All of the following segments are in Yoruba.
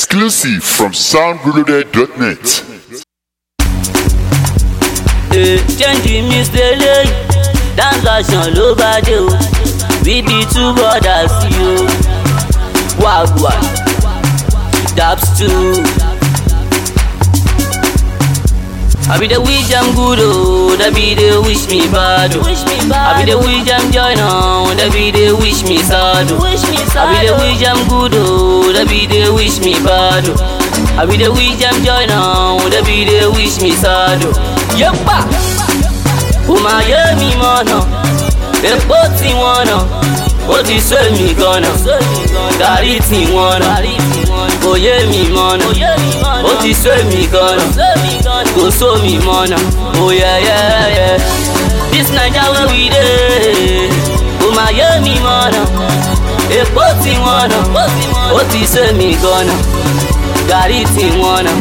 Exclusive from soundreloaded.net. Change mi stele, dance action ló bá dé o. We be two brothers yo. Wagwan, Daps too. I be the wish I'm good oh, that be the wish me bad oh. I be the wish I'm join on, that be the wish me sad oh. I be the wish I'm good oh, that be the wish me bad oh. I be the wish I'm join on, that be the wish me sad oh. Yeppa, uma ye mi mana, epo ti wana, o ti se mi gana, gari ti wana, ko ye mi mana, o ti se mi gana. Go so me mana, oh yeah. This Naija where we dey, oh my yeah me mana. Epo ti wana, o ti se mi gana. Gari ti wana,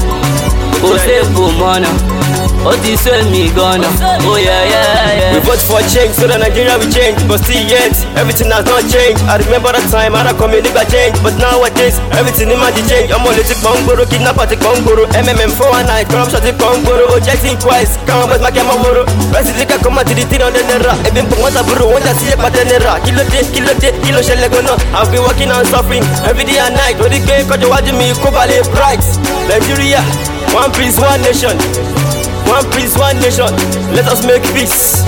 o se po mana. O ti se mi gana, oh yeah. We vote for change so that Nigeria will change, but still yet everything has not changed. I remember that time I community got changed, but nowadays everything in my change. I'm only take Bongoro, kidnapper take Bongoro, MMM 419, corruption take Bongoro, objecting twice, come but my camera. Resident come to the thing on the nera. Even for what I brew, want to see a patenera. Kilo shell no. I've been working on suffering every day and night. What the game cause you watching me Kobale Brights. Nigeria, one peace, one nation. One peace, one nation. Let us make peace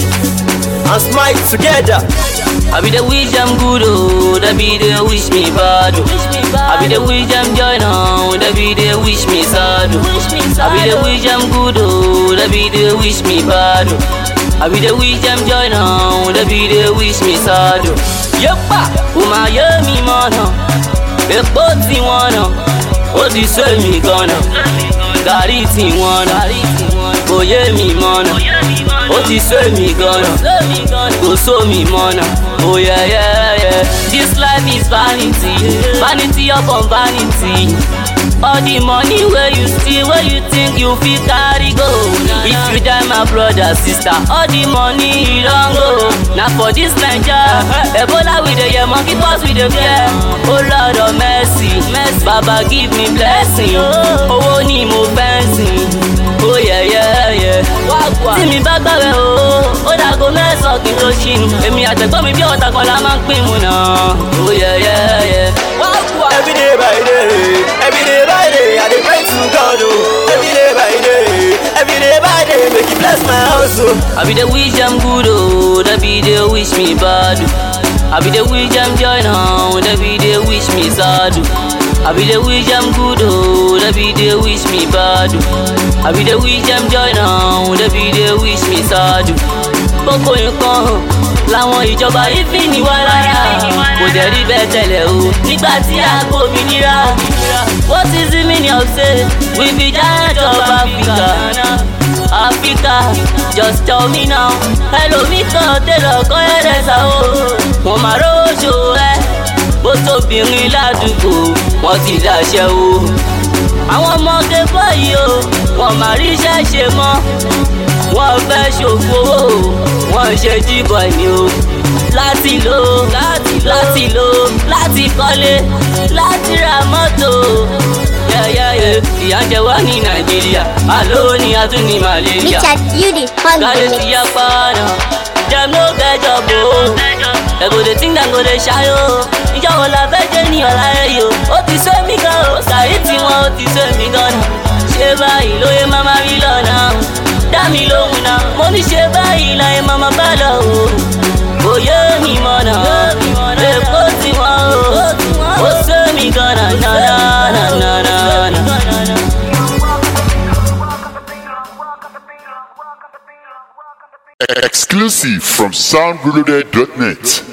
and smile together. I be the wish I'm good oh, that be the wish me bad oh. I be the wish I'm join on, that be the wish me sad oh. I be the wish I'm good oh, that be the wish me bad oh. I be the wish I'm join on, that be the wish me sad oh. Yeppa, uma ye mi mana, epo ti wana, o ti se mi gana, gari ti wana, ko ye mi mana, o ti se mi gana, go so mi mana, oh yeah. This life is vanity, vanity upon vanity. All the money where you steal, where you think you fit carry go. If you die my brother, sister, all the money you don't go. Now for this Naija, Ebola with the monkey pox with the fear. Oh Lord of mercy, Baba give me blessing. Oh ni mo fancy, oh yeah. Tí mi bá gbàgbé o, ó dàgó mẹ́sàn-án kí n tó ṣínú. Èmi àtẹ̀gbọ́n mi bí ọ̀tá kan la máa ń pín mu náà. Oh yeah. Every day by day, I dey pray to God oh. Every day by day, make He bless my house oh. I be the wish I'm good oh, that be the wish me bad oh. I be the wish I'm join on, that be the wish me sad oh. I be the wish I'm good oh, that be the wish me bad oh. I be the wish I'm join on, that be the wish me sad oh. Gbogbo nǹkan làwọn ìjọba yìí fi ní wá lára, kò dẹ̀ rí bẹ́ẹ̀ tẹ́lẹ̀ o nígbà tí a gbòmìnira. What is the meaning of say we be giant of Africa, just tell me now. Ẹlòmíì kan tẹ́lọ̀ kan ẹ̀rẹ́sà o, wọ́n máa róṣò ẹ́ bó tóbìnrin ládùúgbò wọ́n ti dàṣẹ o. Àwọn ọmọge báyìí o, wọ́n máa ríṣẹ́ ṣe mọ́, wọ́n fẹ́ ṣòfò wọ́n ṣe jíbọ̀ ni o. Láti kọ́lé, láti ra mọ́tò. Ìyà ń jẹ wá ní Nàìjíríà, àlọ́ ni a tún ní Màlẹ́ríà. Gàdé ti yá pààrọ̀, dem no get job o. Dem go dey think dem go dey ṣayó. Ìjọ wo la fẹ́ jẹ́ ní ọ̀la ẹ̀yọ́? Ó ti sọ mí gan o, sàrí tiwọn ó ti sọ mí gan náà. Ṣé báyìí lóye máma rí lọ́nà? Dá mi lóhùn náà, mo ní ṣe báyìí láyé máma bá lọ o. Kò yé mi mọ̀nà, èkó tí wọ́n o, ó sọ mí gan náà. Exclusive from soundreloaded.net.